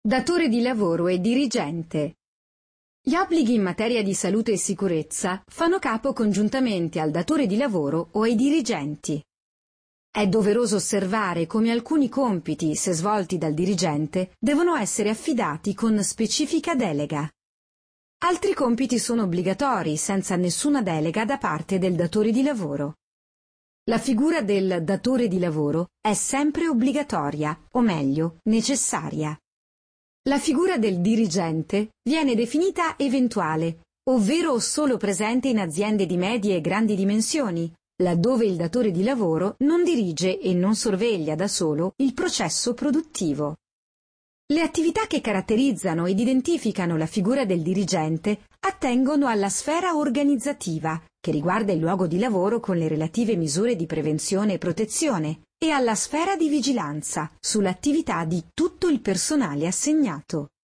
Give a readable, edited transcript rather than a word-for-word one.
Datore di lavoro e dirigente. Gli obblighi in materia di salute e sicurezza fanno capo congiuntamente al datore di lavoro o ai dirigenti. È doveroso osservare come alcuni compiti, se svolti dal dirigente, devono essere affidati con specifica delega. Altri compiti sono obbligatori, senza nessuna delega da parte del datore di lavoro. La figura del datore di lavoro è sempre obbligatoria, o meglio, necessaria. La figura del dirigente viene definita eventuale, ovvero solo presente in aziende di medie e grandi dimensioni, laddove il datore di lavoro non dirige e non sorveglia da solo il processo produttivo. Le attività che caratterizzano ed identificano la figura del dirigente attengono alla sfera organizzativa, che riguarda il luogo di lavoro con le relative misure di prevenzione e protezione, e alla sfera di vigilanza sull'attività di tutto il personale assegnato.